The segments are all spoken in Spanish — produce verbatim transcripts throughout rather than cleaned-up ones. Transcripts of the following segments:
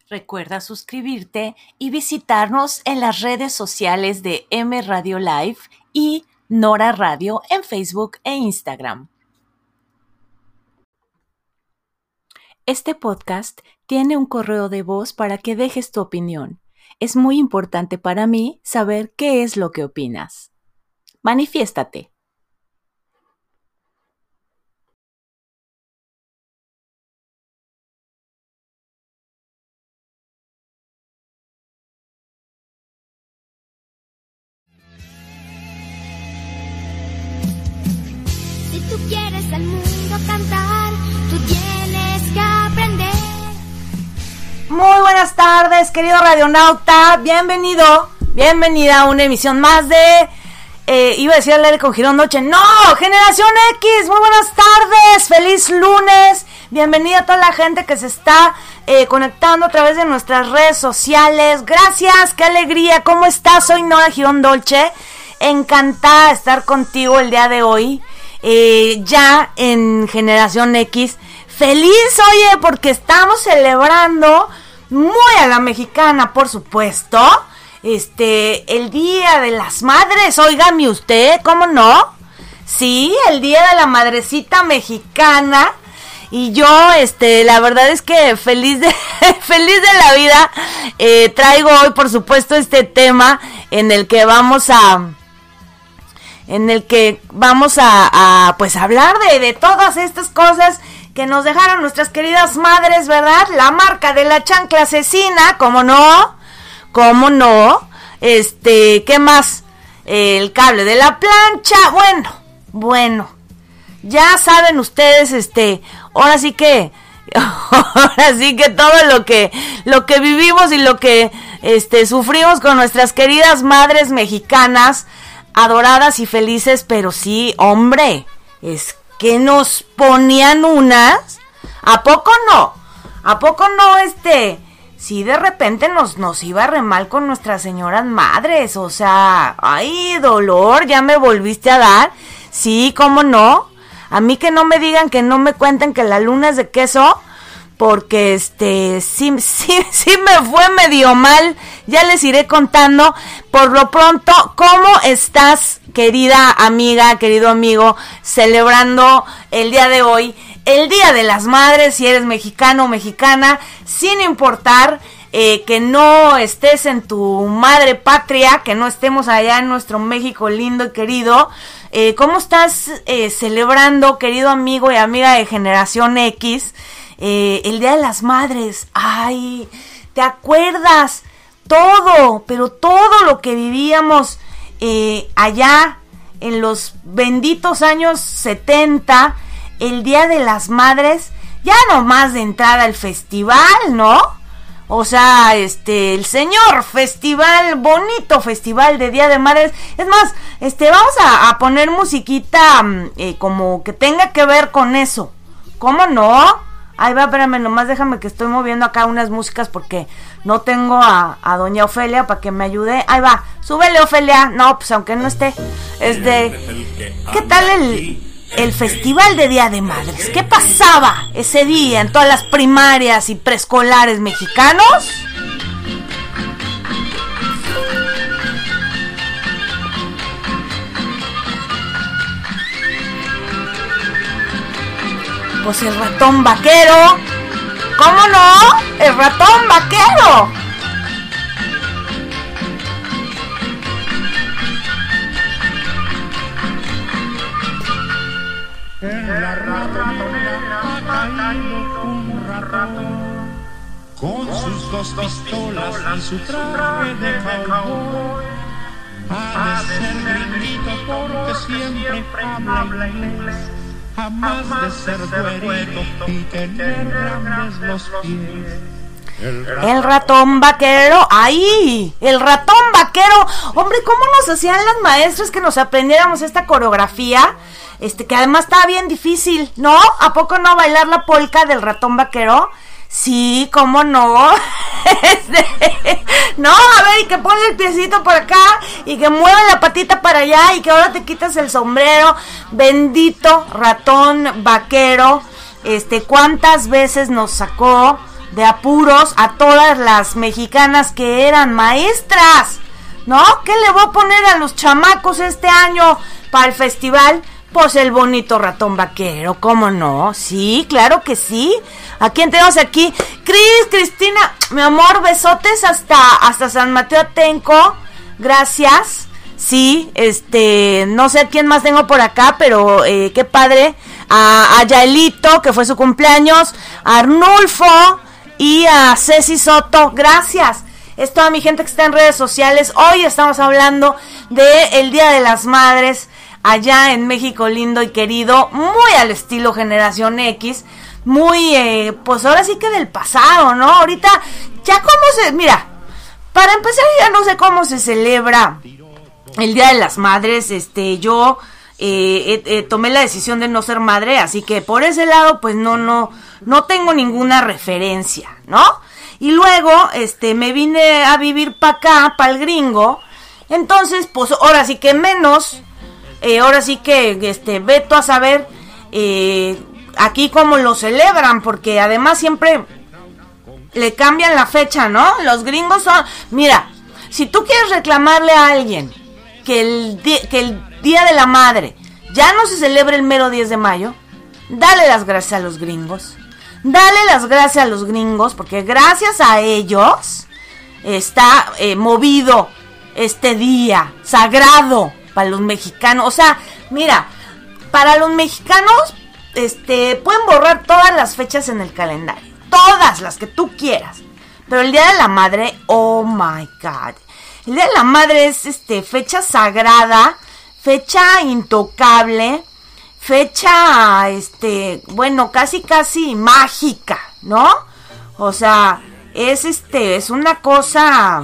Recuerda suscribirte y visitarnos en las redes sociales de M Radio Live y Nora Radio en Facebook e Instagram. Este podcast tiene un correo de voz para que dejes tu opinión. Es muy importante para mí saber qué es lo que opinas. Manifiéstate. Si tú quieres al mundo cantar, tú tienes que aprender. Muy buenas tardes, querido radionauta. Bienvenido, bienvenida a una emisión más de... Eh, iba a decir al aire con Girón Noche. ¡No! Generación X. Muy buenas tardes. Feliz lunes. Bienvenida a toda la gente que se está eh, conectando a través de nuestras redes sociales. Gracias, qué alegría. ¿Cómo estás? Soy Nora Girón Dolce. Encantada de estar contigo el día de hoy. Eh, ya en Generación X. Feliz, oye, porque estamos celebrando muy a la mexicana, por supuesto. Este, el Día de las Madres, óigame usted, ¿cómo no? Sí, el Día de la Madrecita Mexicana. Y yo, este, la verdad es que feliz de, feliz de la vida, eh, traigo hoy, por supuesto, este tema en el que vamos a... en el que vamos a, a pues hablar de, de todas estas cosas que nos dejaron nuestras queridas madres, ¿verdad? La marca de la chancla asesina, ¿cómo no? ¿Cómo no? Este, ¿qué más? El cable de la plancha, bueno, bueno, ya saben ustedes, este, ahora sí que, ahora sí que todo lo que, lo que vivimos y lo que, este, sufrimos con nuestras queridas madres mexicanas, adoradas y felices, pero sí, hombre, es que nos ponían unas, ¿a poco no? ¿A poco no, este, sí de repente nos, nos iba re mal con nuestras señoras madres? O sea, ay, dolor, ya me volviste a dar, sí, ¿cómo no? A mí que no me digan, que no me cuenten que la luna es de queso, porque este, sí, sí, sí me fue medio mal, ya les iré contando. Por lo pronto, ¿cómo estás, querida amiga, querido amigo, celebrando el día de hoy, el Día de las Madres, si eres mexicano o mexicana, sin importar eh, que no estés en tu madre patria, que no estemos allá en nuestro México lindo y querido? Eh, ¿Cómo estás eh, celebrando, querido amigo y amiga de Generación X, Eh, el Día de las Madres? Ay, ¿te acuerdas? Todo, pero todo lo que vivíamos eh, allá en los benditos años setenta, el Día de las Madres, ya nomás de entrada al festival, ¿no? O sea, este, el señor festival, bonito festival de Día de Madres. Es más, este, vamos a, a poner musiquita eh, como que tenga que ver con eso. ¿Cómo no? Ahí va, espérame, nomás déjame que estoy moviendo acá unas músicas porque no tengo a, a doña Ofelia para que me ayude. Ahí va, súbele, Ofelia. No, pues aunque no esté. Este, ¿qué tal el, el festival de Día de Madres? ¿Qué pasaba ese día en todas las primarias y preescolares mexicanos? Pues el ratón vaquero. ¿Cómo no? El ratón vaquero. En la ratonera ha caído un ratón con sus dos pistolas y su traje de cowboy. Ha de ser gringuito porque siempre habla inglés. Jamás de ser güerito y tener grandes los pies. El ratón, el ratón vaquero, ¡ay! El ratón vaquero. Hombre, ¿cómo nos hacían las maestras que nos aprendiéramos esta coreografía? Este, que además estaba bien difícil, ¿no? ¿A poco no bailar la polka del ratón vaquero? Sí, ¿cómo no? Este, no, a ver, y que ponle el piecito por acá y que mueva la patita para allá y que ahora te quitas el sombrero. Bendito ratón vaquero. Este, ¿cuántas veces nos sacó de apuros a todas las mexicanas que eran maestras, ¿no? ¿Qué le voy a poner a los chamacos este año para el festival? Pues el bonito ratón vaquero, ¿cómo no? Sí, claro que sí. ¿A quién tenemos aquí? Cris, Cristina, mi amor, besotes hasta, hasta San Mateo Atenco. Gracias. Sí, este, no sé quién más tengo por acá, pero eh, qué padre. A, a Yaelito, que fue su cumpleaños, a Arnulfo y a Ceci Soto. Gracias. Es toda mi gente que está en redes sociales. Hoy estamos hablando de el Día de las Madres allá en México lindo y querido, muy al estilo Generación X, muy, eh, pues ahora sí que del pasado, ¿no? Ahorita, ya cómo se, mira, para empezar ya no sé cómo se celebra el Día de las Madres. Este, yo eh, eh, eh, tomé la decisión de no ser madre, así que por ese lado, pues no, no, no tengo ninguna referencia, ¿no? Y luego, este, me vine a vivir para acá, para el gringo, entonces, pues ahora sí que menos... Eh, ahora sí que este veto a saber eh, aquí cómo lo celebran, porque además siempre le cambian la fecha, ¿no? Los gringos son... Mira, si tú quieres reclamarle a alguien que el, di- que el Día de la Madre ya no se celebra el mero diez de mayo, dale las gracias a los gringos. Dale las gracias a los gringos, porque gracias a ellos está eh, movido este día sagrado para los mexicanos. O sea, mira, para los mexicanos, este, pueden borrar todas las fechas en el calendario, todas las que tú quieras, pero el Día de la Madre, oh my God, el Día de la Madre es, este, fecha sagrada, fecha intocable, fecha, este, bueno, casi casi mágica, ¿no? O sea, es, este, es una cosa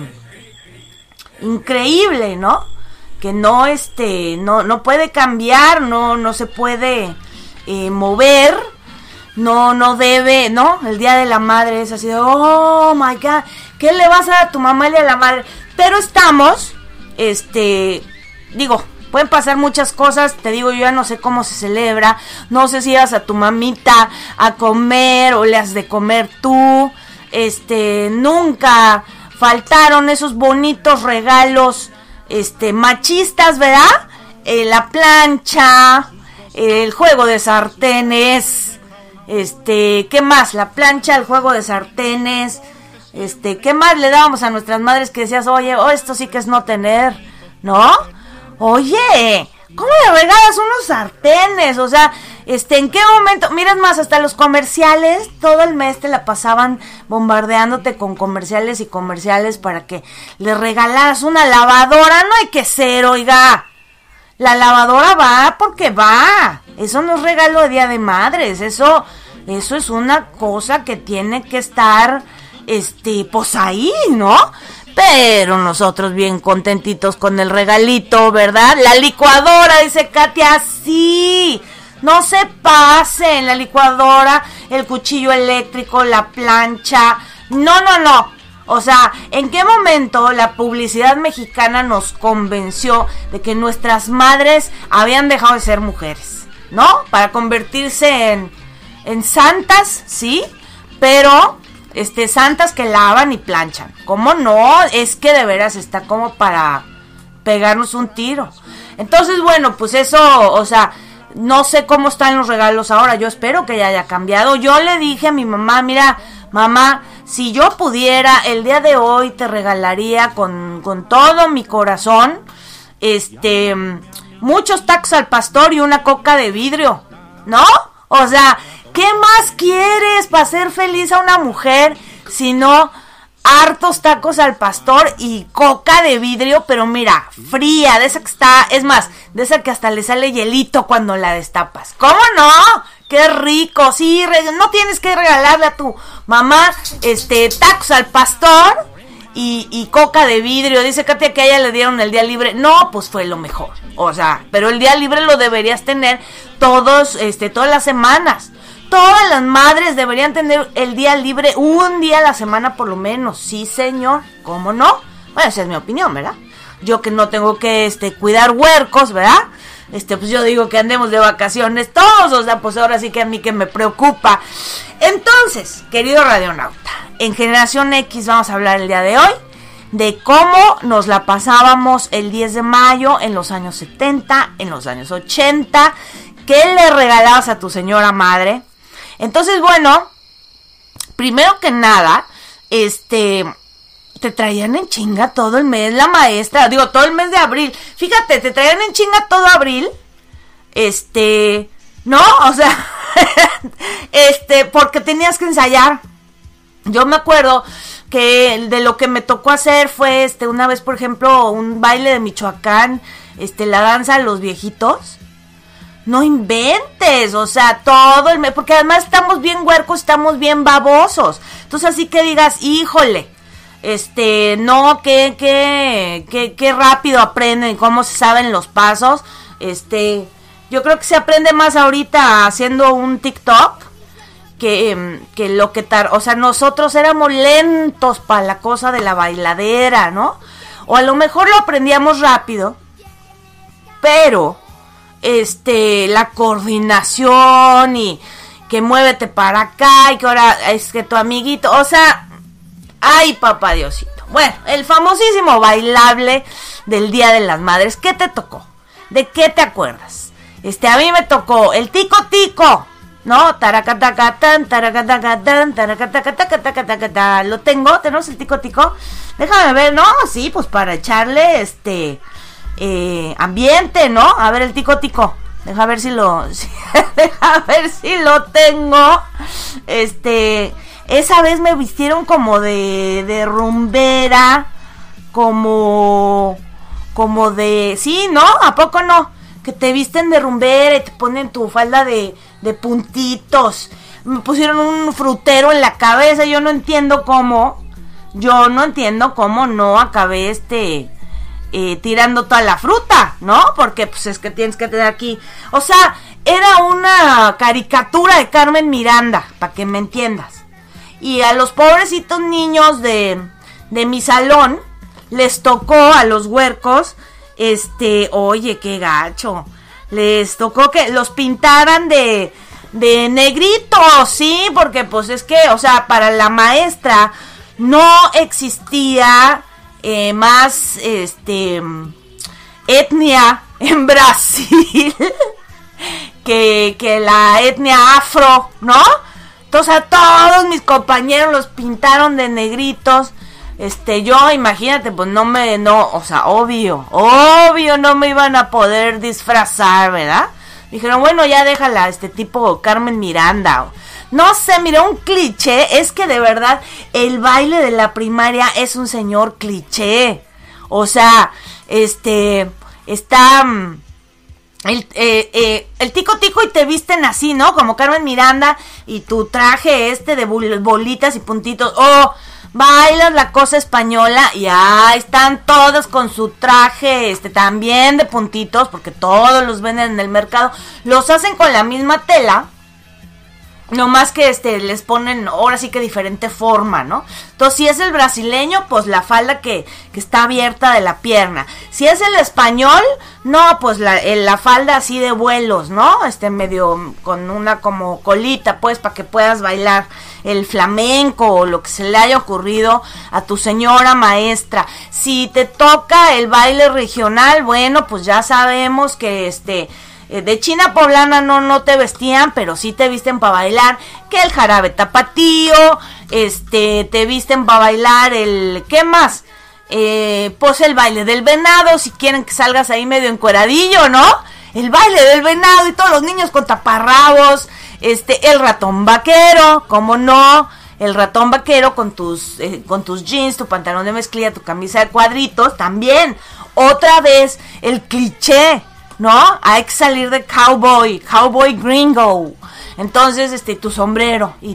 increíble, ¿no? Que no, este, no, no puede cambiar, no, no se puede eh, mover, no, no debe, ¿no? El Día de la Madre es así de, oh my God, ¿qué le vas a dar a tu mamá el Día de la Madre? Pero estamos, este, digo, pueden pasar muchas cosas, te digo, yo ya no sé cómo se celebra, no sé si vas a tu mamita a comer o le has de comer tú, este, nunca faltaron esos bonitos regalos, este, machistas, ¿verdad? Eh, la plancha, eh, el juego de sartenes, este, ¿qué más? La plancha, el juego de sartenes, este, ¿qué más le dábamos a nuestras madres que decías, oye, oh, esto sí que es no tener, ¿no? Oye, ¿cómo le regalas unos sartenes? O sea, este, ¿en qué momento? Mira, es más, hasta los comerciales, todo el mes te la pasaban bombardeándote con comerciales y comerciales para que le regalaras una lavadora. No hay que ser, oiga. La lavadora va porque va. Eso no es regalo de Día de Madres. Eso, eso es una cosa que tiene que estar, este, pues ahí, ¿no? Pero nosotros bien contentitos con el regalito, ¿verdad? La licuadora, dice Katia, sí. No se pase, la licuadora, el cuchillo eléctrico, la plancha. No, no, no. O sea, ¿en qué momento la publicidad mexicana nos convenció de que nuestras madres habían dejado de ser mujeres, ¿no? Para convertirse en, en santas, ¿sí? Pero, este, santas que lavan y planchan. ¿Cómo no? Es que de veras está como para pegarnos un tiro. Entonces, bueno, pues eso, o sea... No sé cómo están los regalos ahora, yo espero que ya haya cambiado. Yo le dije a mi mamá, mira, mamá, si yo pudiera, el día de hoy te regalaría con, con todo mi corazón, este, muchos tacos al pastor y una coca de vidrio, ¿no? O sea, ¿qué más quieres para ser feliz a una mujer si no hartos tacos al pastor y coca de vidrio, pero mira, fría, de esa que está, es más, de esa que hasta le sale hielito cuando la destapas? ¿Cómo no? ¡Qué rico! Sí, re- no tienes que regalarle a tu mamá este tacos al pastor y, y coca de vidrio. Dice Katia que a ella le dieron el día libre. No, pues fue lo mejor. O sea, pero el día libre lo deberías tener todos, este, todas las semanas. Todas las madres deberían tener el día libre un día a la semana por lo menos. Sí, señor. ¿Cómo no? Bueno, esa es mi opinión, ¿verdad? Yo que no tengo que este cuidar huercos, ¿verdad? Este, pues yo digo que andemos de vacaciones todos. O sea, pues ahora sí que a mí que me preocupa. Entonces, querido radionauta, en Generación X vamos a hablar el día de hoy de cómo nos la pasábamos el diez de mayo en los años setenta, en los años ochenta, qué le regalabas a tu señora madre. Entonces, bueno, primero que nada, este, te traían en chinga todo el mes la maestra, digo, todo el mes de abril. Fíjate, te traían en chinga todo abril, este, ¿no? O sea, este, porque tenías que ensayar. Yo me acuerdo que de lo que me tocó hacer fue, este, una vez, por ejemplo, un baile de Michoacán, este, la danza de los viejitos. No inventes, o sea, todo el mes, porque además estamos bien huercos, estamos bien babosos. Entonces, así que digas, híjole, este, no, que, que, que, que rápido aprenden, cómo se saben los pasos. Este, yo creo que se aprende más ahorita haciendo un TikTok que, que lo que tar, o sea, nosotros éramos lentos para la cosa de la bailadera, ¿no? O a lo mejor lo aprendíamos rápido, pero este, la coordinación y que muévete para acá y que ahora es que tu amiguito, o sea, ay, papá Diosito. Bueno, el famosísimo bailable del Día de las Madres, ¿qué te tocó? ¿De qué te acuerdas? Este, a mí me tocó el tico tico, ¿no? Taracatacatán, taracatacatán, taracatacatacatacatacatán. ¿Lo tengo? ¿Tenemos el tico tico? Déjame ver, ¿no? Sí, pues para echarle, este, eh, ambiente, ¿no? A ver el tico tico. Deja ver si lo, si, deja ver si lo tengo. Este, esa vez me vistieron como de, de rumbera, como, como de, sí, ¿no? ¿A poco no? Que te visten de rumbera y te ponen tu falda de, de puntitos. Me pusieron un frutero en la cabeza. Yo no entiendo cómo. Yo no entiendo cómo no acabé este eh, tirando toda la fruta, ¿no? Porque pues es que tienes que tener aquí. O sea, era una caricatura de Carmen Miranda, para que me entiendas. Y a los pobrecitos niños de, de mi salón les tocó a los huercos. Este, oye, qué gacho. Les tocó que los pintaran de, de negritos, sí, porque pues es que, o sea, para la maestra no existía eh, más, este, etnia en Brasil que, que la etnia afro, ¿no? Entonces a todos mis compañeros los pintaron de negritos. Este, yo, imagínate, pues no me, no, o sea, obvio, obvio no me iban a poder disfrazar, ¿verdad? Dijeron, bueno, ya déjala, este tipo Carmen Miranda. No sé, mira, un cliché, es que de verdad el baile de la primaria es un señor cliché. O sea, este, está el, eh, eh, el tico tico y te visten así, ¿no? Como Carmen Miranda y tu traje este de bolitas y puntitos. Oh, bailas la cosa española y ahí están todos con su traje este también de puntitos, porque todos los venden en el mercado, los hacen con la misma tela, no más que este les ponen ahora sí que diferente forma, ¿no? Entonces si es el brasileño, pues la falda que, que está abierta de la pierna. Si es el español, no, pues la, la falda así de vuelos, ¿no? Este medio con una como colita, pues, para que puedas bailar el flamenco o lo que se le haya ocurrido a tu señora maestra. Si te toca el baile regional, bueno, pues ya sabemos que este de China poblana no, no te vestían, pero sí te visten para bailar, que el jarabe tapatío, este, te visten para bailar el, ¿qué más? Eh, pues el baile del venado, si quieren que salgas ahí medio encueradillo, ¿no? El baile del venado y todos los niños con taparrabos, este, el ratón vaquero, ¿cómo no? El ratón vaquero con tus, eh, con tus jeans, tu pantalón de mezclilla, tu camisa de cuadritos, también, otra vez, el cliché, ¿no? Hay que salir de cowboy, cowboy gringo. Entonces, este, tu sombrero. Y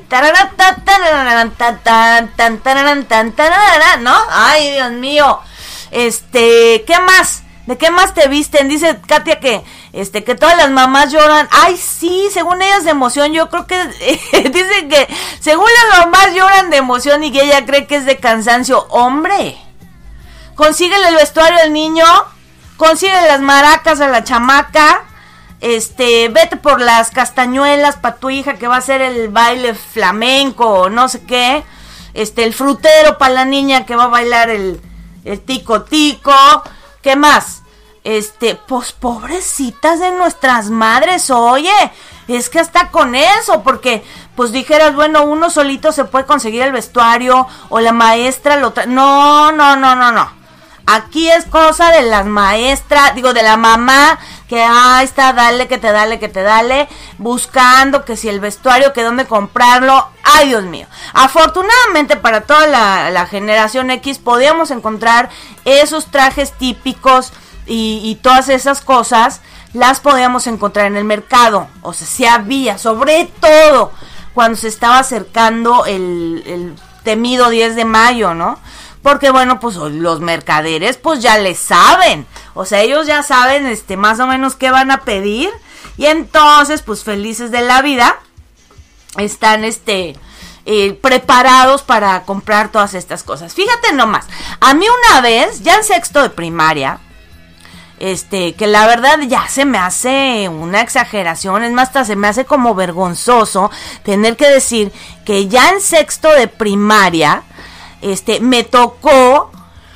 ¿no? Ay, Dios mío. Este, ¿qué más? ¿De qué más te visten? Dice Katia que, este, que todas las mamás lloran. Ay, sí, según ellas de emoción. Yo creo que, eh, dicen que según las mamás lloran de emoción y que ella cree que es de cansancio. Hombre, consíguele el vestuario al niño. Consigue las maracas a la chamaca, este, vete por las castañuelas para tu hija que va a hacer el baile flamenco o no sé qué, este, el frutero para la niña que va a bailar el, el tico tico, ¿qué más? Este, pues pobrecitas de nuestras madres, oye, es que hasta con eso, porque pues dijeras, bueno, uno solito se puede conseguir el vestuario, o la maestra lo trae, no, no, no, no, no, aquí es cosa de las maestras, digo, de la mamá, que ahí está, dale, que te dale, que te dale, buscando que si el vestuario, que dónde comprarlo, ay Dios mío. Afortunadamente para toda la, la generación X podíamos encontrar esos trajes típicos y, y todas esas cosas, las podíamos encontrar en el mercado, o sea, sí había, sobre todo cuando se estaba acercando el, el temido diez de mayo, ¿no? Porque bueno, pues los mercaderes pues ya les saben, o sea, ellos ya saben este más o menos qué van a pedir, y entonces pues felices de la vida están este eh, preparados para comprar todas estas cosas. Fíjate nomás, a mí una vez, ya en sexto de primaria, este, que la verdad ya se me hace una exageración, es más, hasta se me hace como vergonzoso tener que decir que ya en sexto de primaria, este, me tocó,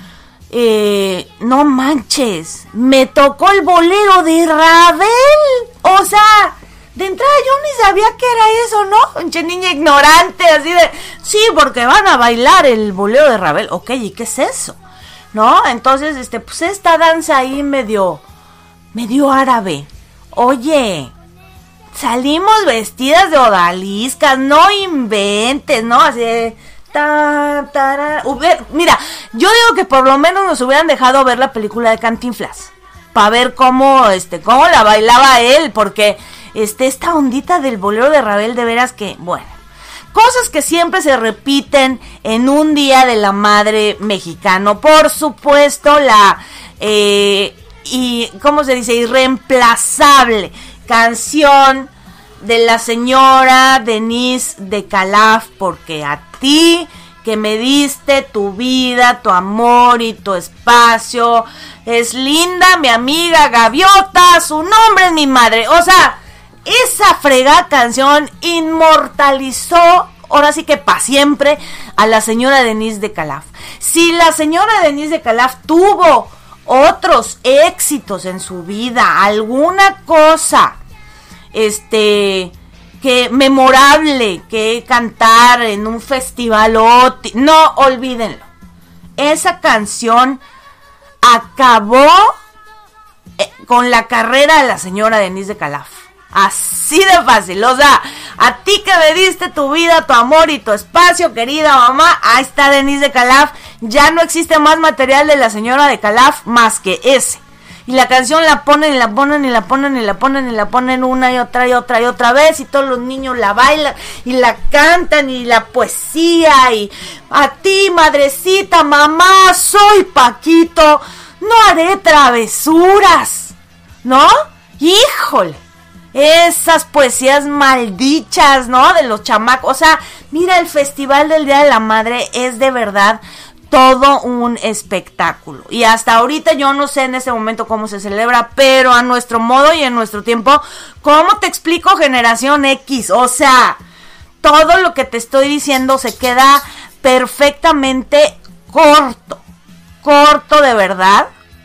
eh, no manches, me tocó el bolero de Ravel, o sea, de entrada yo ni sabía que era eso, ¿no? Pinche niña ignorante, así de, sí, porque van a bailar el bolero de Ravel, ok, ¿y qué es eso? ¿No? Entonces, este, pues esta danza ahí medio, medio árabe. Oye, salimos vestidas de odaliscas, no inventes, ¿no? Así de, ta, ta, hubiera, mira, yo digo que por lo menos nos hubieran dejado ver la película de Cantinflas, para ver cómo, este, cómo la bailaba él, porque, este, esta ondita del bolero de Ravel, de veras que, bueno. Cosas que siempre se repiten en un Día de la Madre mexicano. Por supuesto, la, eh, y, ¿cómo se dice? Irreemplazable canción de la señora Denise de Calaf, porque a ti que me diste tu vida, tu amor y tu espacio, es linda mi amiga Gaviota, su nombre es mi madre. O sea, esa fregada canción inmortalizó, ahora sí que para siempre, a la señora Denise de Calaf. Si la señora Denise de Calaf tuvo otros éxitos en su vida, alguna cosa, este, que memorable, que cantar en un festival, no olvídenlo. Esa canción acabó eh, con la carrera de la señora Denise de Calaf. Así de fácil, o sea, a ti que me diste tu vida, tu amor y tu espacio, querida mamá, ahí está Denise de Calaf, ya no existe más material de la señora de Calaf más que ese. Y la canción la ponen y la ponen y la ponen y la ponen y la ponen una y otra y otra y otra vez, y todos los niños la bailan y la cantan, y la poesía, y a ti madrecita, mamá, soy Paquito, no haré travesuras, ¿no? Híjole. Esas poesías maldichas, ¿no? De los chamacos. O sea, mira, el Festival del Día de la Madre es de verdad todo un espectáculo. Y hasta ahorita yo no sé en este momento cómo se celebra, pero a nuestro modo y en nuestro tiempo, ¿cómo te explico, generación X? O sea, todo lo que te estoy diciendo se queda perfectamente corto. Corto de verdad.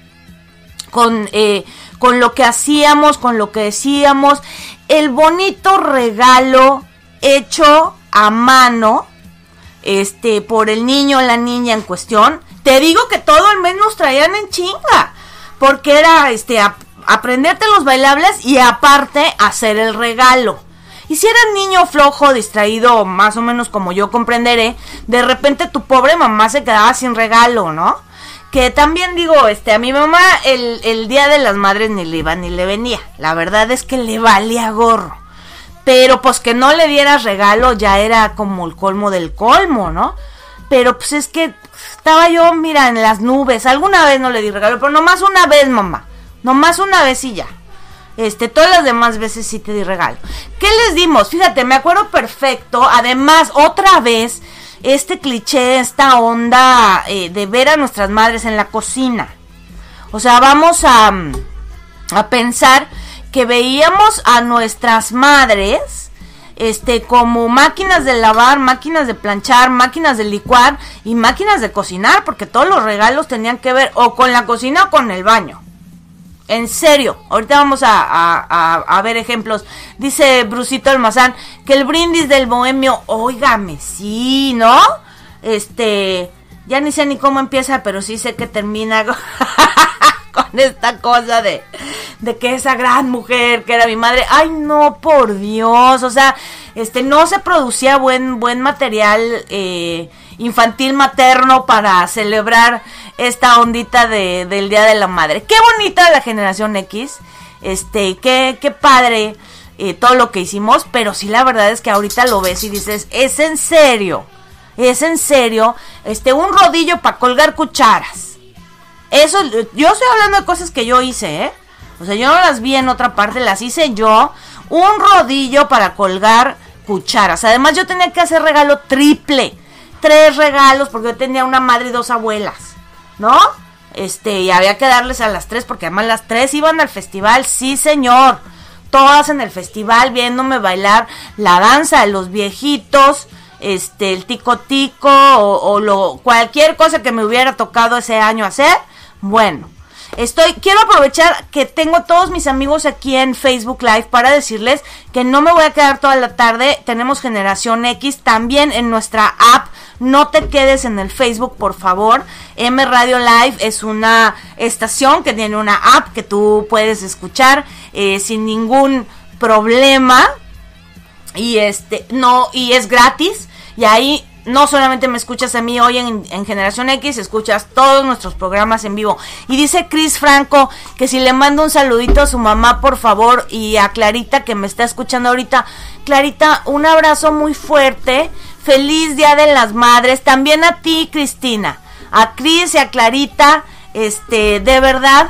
Con... Eh, con lo que hacíamos, con lo que decíamos, el bonito regalo hecho a mano, este, por el niño o la niña en cuestión. Te digo que todo el mes nos traían en chinga, porque era, este, a, aprenderte los bailables y aparte hacer el regalo. Y si eras niño flojo, distraído, más o menos como yo comprenderé, de repente tu pobre mamá se quedaba sin regalo, ¿no? Que también digo, este, a mi mamá el, el Día de las Madres ni le iba ni le venía. La verdad es que le valía gorro. Pero pues que no le dieras regalo ya era como el colmo del colmo, ¿no? Pero pues es que estaba yo, mira, en las nubes. Alguna vez no le di regalo, pero nomás una vez, mamá. Nomás una vez y ya. Este, todas las demás veces sí te di regalo. ¿Qué les dimos? Fíjate, me acuerdo perfecto. Además, otra vez... este cliché, esta onda eh, de ver a nuestras madres en la cocina. O sea, vamos a, a pensar que veíamos a nuestras madres este, como máquinas de lavar, máquinas de planchar, máquinas de licuar y máquinas de cocinar, porque todos los regalos tenían que ver o con la cocina o con el baño. En serio, ahorita vamos a, a, a, a ver ejemplos. Dice Brusito Almazán que el brindis del bohemio, óigame, sí, ¿no? Este, ya ni sé ni cómo empieza, pero sí sé que termina con, con esta cosa de, de que esa gran mujer que era mi madre, ay no, por Dios, o sea, este, no se producía buen, buen material eh, infantil materno para celebrar esta ondita de, del Día de la Madre. Qué bonita la generación X, este, qué, qué padre eh, todo lo que hicimos, pero sí la verdad es que ahorita lo ves y dices, es en serio, es en serio, este, un rodillo para colgar cucharas. Eso, yo estoy hablando de cosas que yo hice, ¿eh? O sea, yo no las vi en otra parte, las hice yo. Un rodillo para colgar cucharas. Además, yo tenía que hacer regalo triple. Tres regalos, porque yo tenía una madre y dos abuelas, ¿no? Este, y había que darles a las tres, porque además las tres iban al festival, sí señor. Todas en el festival, viéndome bailar la danza de los viejitos, este, el tico tico, o, o lo, cualquier cosa que me hubiera tocado ese año hacer. Bueno, estoy, quiero aprovechar que tengo todos mis amigos aquí en Facebook Live para decirles que no me voy a quedar toda la tarde. Tenemos Generación X también en nuestra app. No te quedes en el Facebook, por favor. M Radio Live es una estación que tiene una app que tú puedes escuchar eh, sin ningún problema. Y este, no, y es gratis. Y ahí no solamente me escuchas a mí hoy en, en Generación X, escuchas todos nuestros programas en vivo. Y dice Cris Franco que si le mando un saludito a su mamá, por favor, y a Clarita que me está escuchando ahorita. Clarita, un abrazo muy fuerte. Feliz Día de las Madres. También a ti, Cristina. A Cris y a Clarita, este, de verdad,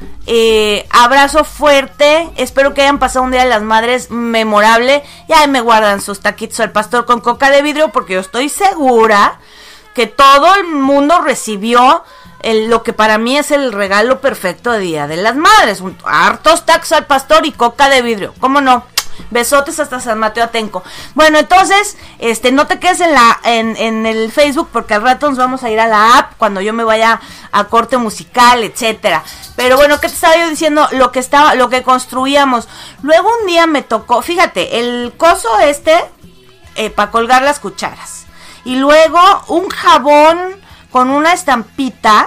eh, abrazo fuerte. Espero que hayan pasado un Día de las Madres memorable. Y ahí me guardan sus taquitos al pastor con coca de vidrio, porque yo estoy segura que todo el mundo recibió el, lo que para mí es el regalo perfecto de Día de las Madres. Un, hartos tacos al pastor y coca de vidrio. ¿Cómo no? Besotes hasta San Mateo Atenco. Bueno, entonces, este, no te quedes en la, en, en el Facebook, porque al rato nos vamos a ir a la app cuando yo me vaya a corte musical, etcétera. Pero bueno, ¿qué te estaba yo diciendo? Lo que estaba, lo que construíamos. Luego un día me tocó, fíjate, el coso este eh, para colgar las cucharas. Y luego un jabón con una estampita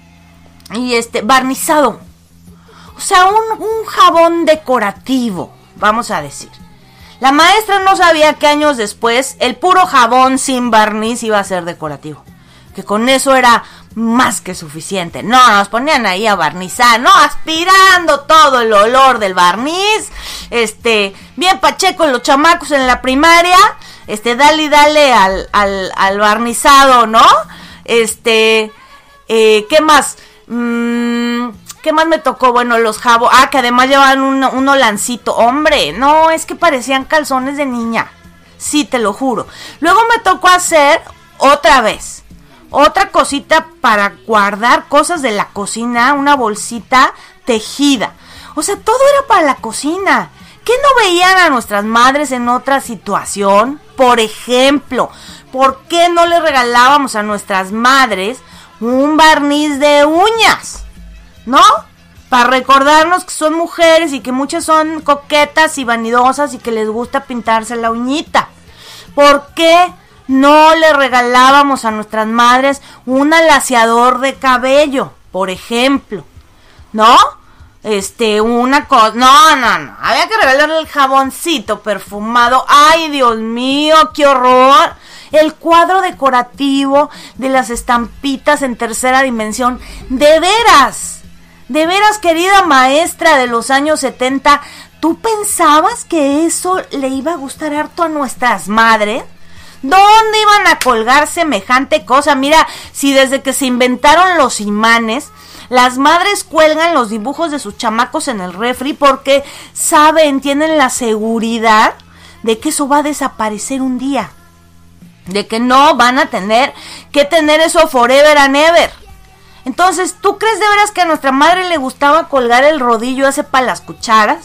y este barnizado. O sea, un, un jabón decorativo, vamos a decir. La maestra no sabía que años después el puro jabón sin barniz iba a ser decorativo, que con eso era más que suficiente. No, nos ponían ahí a barnizar, no, aspirando todo el olor del barniz, este, bien pacheco los chamacos en la primaria, este, dale y dale al, al, al barnizado, ¿no? Este, eh, ¿qué más? Mmm... ¿Qué más me tocó? Bueno, los jabos. Ah, que además llevaban un, un holancito. Hombre, no, es que parecían calzones de niña. Sí, te lo juro. Luego me tocó hacer otra vez otra cosita para guardar cosas de la cocina. Una bolsita tejida. O sea, todo era para la cocina. ¿Qué no veían a nuestras madres en otra situación? Por ejemplo, ¿por qué no le regalábamos a nuestras madres un barniz de uñas? ¿No? Para recordarnos que son mujeres y que muchas son coquetas y vanidosas y que les gusta pintarse la uñita. ¿Por qué no le regalábamos a nuestras madres un alaciador de cabello, por ejemplo? ¿No? Este, una cosa... No, no, no. Había que regalarle el jaboncito perfumado. ¡Ay, Dios mío, qué horror! El cuadro decorativo de las estampitas en tercera dimensión. ¡De veras! De veras, querida maestra de los años setenta, ¿tú pensabas que eso le iba a gustar harto a nuestras madres? ¿Dónde iban a colgar semejante cosa? Mira, si desde que se inventaron los imanes, las madres cuelgan los dibujos de sus chamacos en el refri porque saben, tienen la seguridad de que eso va a desaparecer un día. De que no van a tener que tener eso forever and ever. Entonces, ¿tú crees de veras que a nuestra madre le gustaba colgar el rodillo ese para las cucharas?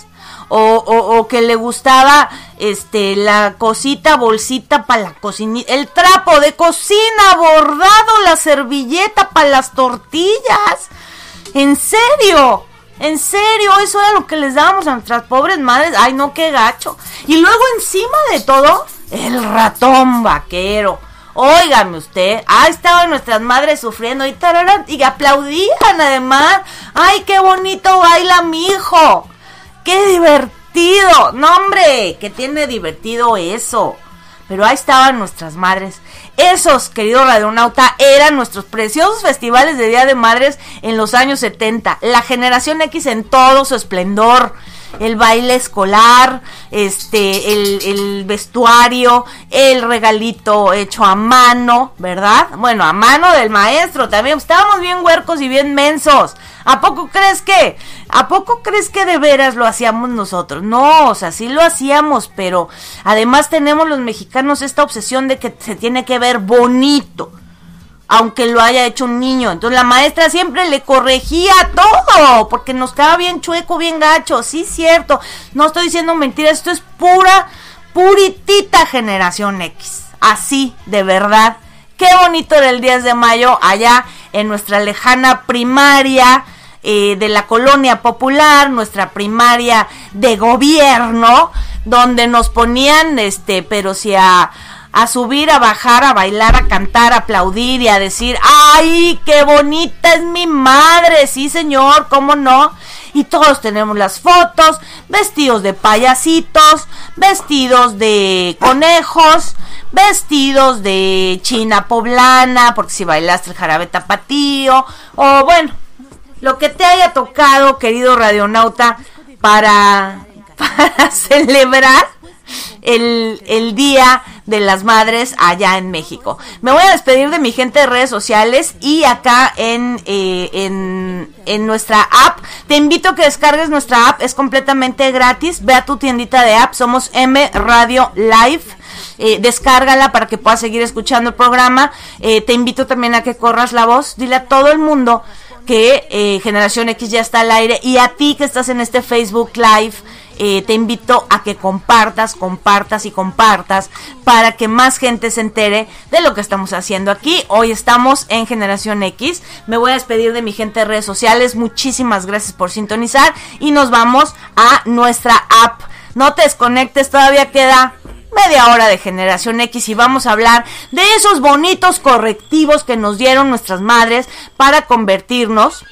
O, o, o que le gustaba este la cosita, bolsita para la cocina, el trapo de cocina bordado, la servilleta para las tortillas. ¿En serio? ¿En serio? Eso era lo que les dábamos a nuestras pobres madres. Ay, no, qué gacho. Y luego encima de todo, el ratón vaquero. Óigame usted, ahí estaban nuestras madres sufriendo y tararán, y aplaudían además. Ay, qué bonito baila mi hijo. Qué divertido. No, hombre, que tiene divertido eso. Pero ahí estaban nuestras madres. Esos, querido radionauta, eran nuestros preciosos festivales de Día de Madres en los años setenta. La generación X en todo su esplendor. El baile escolar, este, el, el vestuario, el regalito hecho a mano, ¿verdad? Bueno, a mano del maestro también. Estábamos bien huercos y bien mensos. ¿A poco crees que? ¿A poco crees que de veras lo hacíamos nosotros? No, o sea, sí lo hacíamos, pero además tenemos los mexicanos esta obsesión de que se tiene que ver bonito, aunque lo haya hecho un niño. Entonces la maestra siempre le corregía todo, porque nos quedaba bien chueco, bien gacho. Sí, cierto, no estoy diciendo mentiras, esto es pura, puritita generación X. Así, de verdad. Qué bonito era el diez de mayo allá en nuestra lejana primaria eh, de la Colonia Popular, nuestra primaria de gobierno, donde nos ponían, este, pero si a... a subir, a bajar, a bailar, a cantar, a aplaudir y a decir, ¡ay, qué bonita es mi madre! Sí, señor, ¿cómo no? Y todos tenemos las fotos, vestidos de payasitos, vestidos de conejos, vestidos de china poblana, porque si bailaste el jarabe tapatío, o bueno, lo que te haya tocado, querido radionauta, para, para celebrar El, el Día de las Madres allá en México. Me voy a despedir de mi gente de redes sociales y acá en, eh, en, en nuestra app. Te invito a que descargues nuestra app, es completamente gratis. Ve a tu tiendita de app, somos M Radio Live. Eh, descárgala para que puedas seguir escuchando el programa. Eh, te invito también a que corras la voz. Dile a todo el mundo que eh, Generación X ya está al aire, y a ti que estás en este Facebook Live, eh, te invito a que compartas, compartas y compartas para que más gente se entere de lo que estamos haciendo aquí. Hoy estamos en Generación X. Me voy a despedir de mi gente de redes sociales. Muchísimas gracias por sintonizar y nos vamos a nuestra app. No te desconectes, todavía queda media hora de Generación X y vamos a hablar de esos bonitos correctivos que nos dieron nuestras madres para convertirnos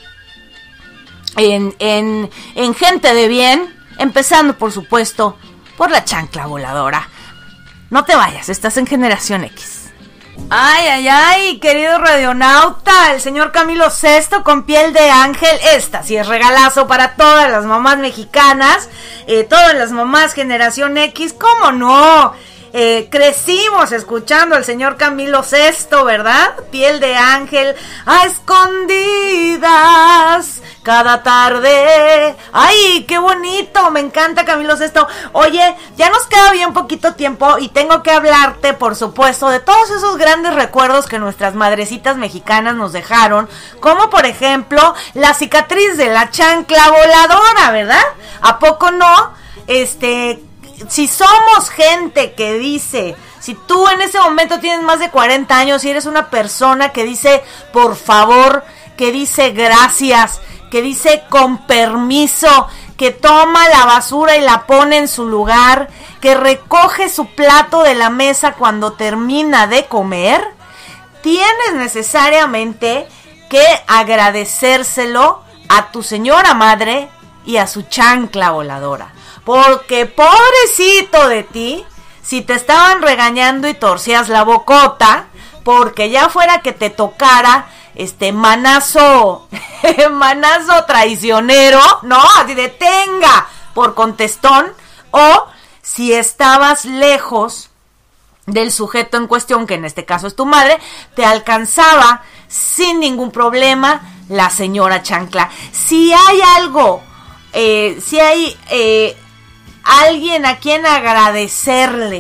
en, en, en gente de bien, empezando por supuesto por la chancla voladora. No te vayas, estás en Generación X. Ay, ay, ay, querido radionauta, el señor Camilo Sesto con Piel de Ángel. Esta sí es regalazo para todas las mamás mexicanas, eh, todas las mamás Generación X, ¿cómo no? Eh, crecimos escuchando al señor Camilo Sesto, ¿verdad? Piel de Ángel, a escondidas, cada tarde. ¡Ay, qué bonito! Me encanta Camilo Sesto. Oye, ya nos queda bien poquito tiempo y tengo que hablarte, por supuesto, de todos esos grandes recuerdos que nuestras madrecitas mexicanas nos dejaron, como por ejemplo, la cicatriz de la chancla voladora, ¿verdad? ¿A poco no? Este... Si somos gente que dice, si tú en ese momento tienes más de cuarenta años y eres una persona que dice por favor, que dice gracias, que dice con permiso, que toma la basura y la pone en su lugar, que recoge su plato de la mesa cuando termina de comer, tienes necesariamente que agradecérselo a tu señora madre y a su chancla voladora. Porque pobrecito de ti, si te estaban regañando y torcías la bocota, porque ya fuera que te tocara este manazo, manazo traicionero, no, así de tenga por contestón, o si estabas lejos del sujeto en cuestión, que en este caso es tu madre, te alcanzaba sin ningún problema la señora chancla. Si hay algo, eh, si hay... Eh, alguien a quien agradecerle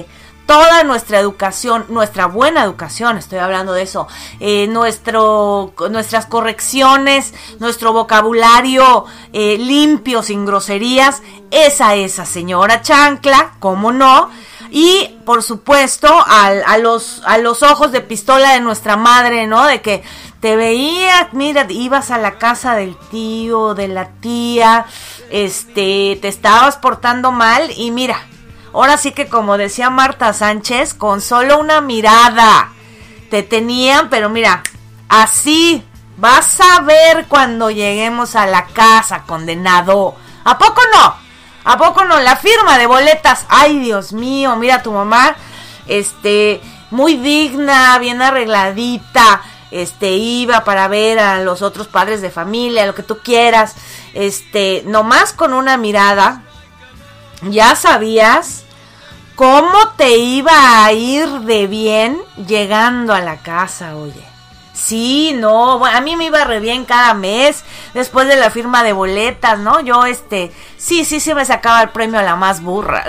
toda nuestra educación, nuestra buena educación, estoy hablando de eso, eh, nuestro, nuestras correcciones, nuestro vocabulario eh, limpio, sin groserías, esa esa señora chancla, cómo no. Y por supuesto a, a los a los ojos de pistola de nuestra madre, ¿no? De que te veía, mira, ibas a la casa del tío, de la tía, este, te estabas portando mal y mira, ahora sí que como decía Marta Sánchez, con solo una mirada te tenían, pero mira, así vas a ver cuando lleguemos a la casa, condenado. ¿A poco no? ¿A poco no? La firma de boletas. Ay, Dios mío, mira tu mamá, este, muy digna, bien arregladita, este, iba para ver a los otros padres de familia, lo que tú quieras, este, nomás con una mirada, ya sabías cómo te iba a ir de bien llegando a la casa, oye. Sí, no, bueno, a mí me iba re bien cada mes, después de la firma de boletas, ¿no? Yo, este, sí, sí, sí me sacaba el premio a la más burra.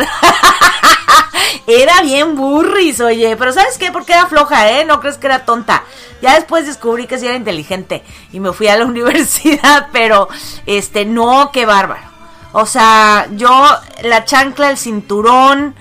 Era bien burris, oye, pero ¿sabes qué? Porque era floja, ¿eh? No crees que era tonta. Ya después descubrí que sí era inteligente y me fui a la universidad, pero, este, no, qué bárbaro. O sea, yo, la chancla, el cinturón,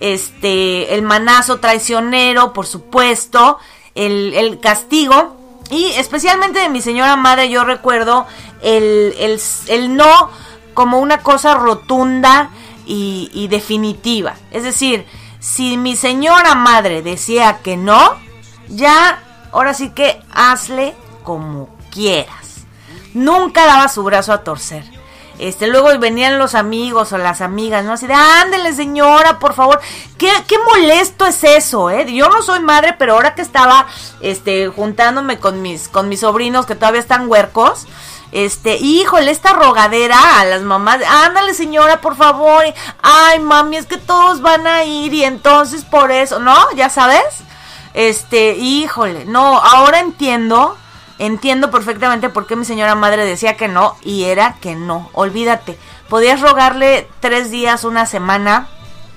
este, el manazo traicionero, por supuesto, el, el castigo. Y especialmente de mi señora madre yo recuerdo el, el, el no como una cosa rotunda y, y definitiva. Es decir, si mi señora madre decía que no, ya ahora sí que hazle como quieras. Nunca daba su brazo a torcer. Este, luego venían los amigos o las amigas, ¿no? Así de, ándele señora, por favor. Qué, qué molesto es eso, ¿eh? Yo no soy madre, pero ahora que estaba, este, juntándome con mis, con mis sobrinos que todavía están huercos, este, híjole, esta rogadera a las mamás, ándale señora, por favor. Ay, mami, es que todos van a ir y entonces por eso, ¿no? ¿Ya sabes? Este, híjole, no, ahora entiendo... Entiendo perfectamente por qué mi señora madre decía que no, y era que no, olvídate. Podías rogarle tres días, una semana.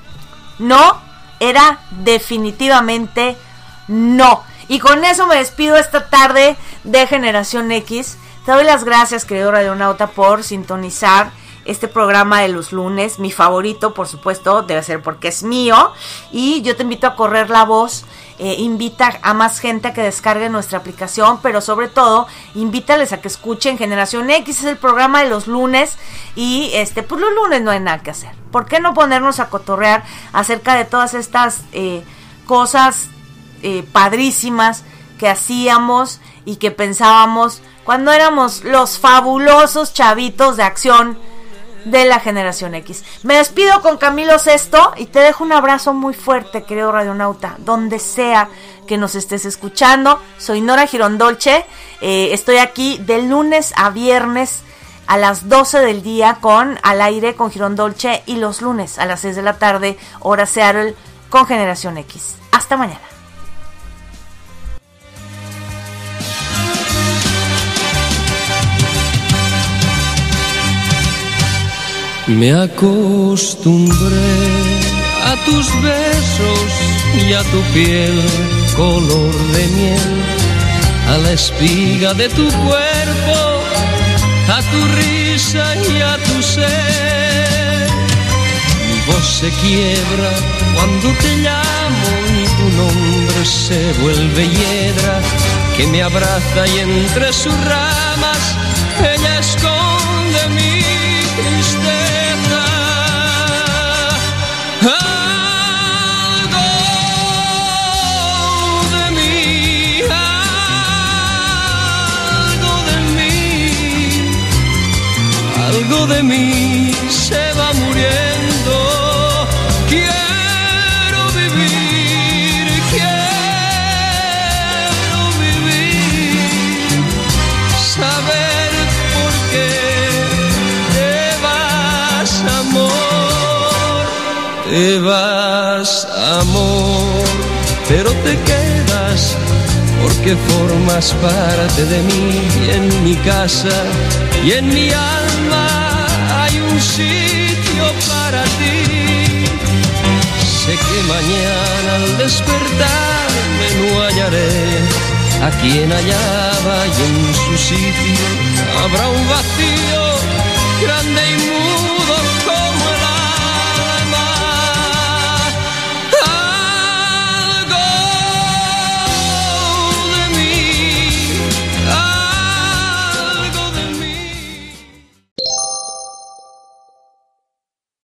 No, era definitivamente no. Y con eso me despido esta tarde de Generación X. Te doy las gracias, querido radionauta, por sintonizar este programa de los lunes. Mi favorito, por supuesto, debe ser porque es mío. Y yo te invito a correr la voz. Eh, invita a más gente a que descargue nuestra aplicación, pero sobre todo invítales a que escuchen Generación X, es el programa de los lunes y este pues los lunes no hay nada que hacer. ¿Por qué no ponernos a cotorrear acerca de todas estas eh, cosas eh, padrísimas que hacíamos y que pensábamos cuando éramos los fabulosos chavitos de acción de la Generación X? Me despido con Camilo Sesto y te dejo un abrazo muy fuerte, querido radionauta, donde sea que nos estés escuchando. Soy Nora Girondolce, eh, estoy aquí de lunes a viernes a las doce del día con Al Aire con Girondolce y los lunes a las seis de la tarde, hora Seattle, con Generación X. Hasta mañana. Me acostumbré a tus besos y a tu piel color de miel, a la espiga de tu cuerpo, a tu risa y a tu ser. Mi voz se quiebra cuando te llamo y tu nombre se vuelve hiedra que me abraza y entre sus ramas ella esconde mi tristeza. Algo de mí, algo de mí, algo de mí se va muriendo. Quiero vivir, quiero vivir, saber por qué te vas, amor. Te vas, amor, pero te quedas porque formas parte de mí y en mi casa y en mi alma hay un sitio para ti. sé que mañana al despertarme no hallaré a quien hallaba y en su sitio habrá un vacío grande y muy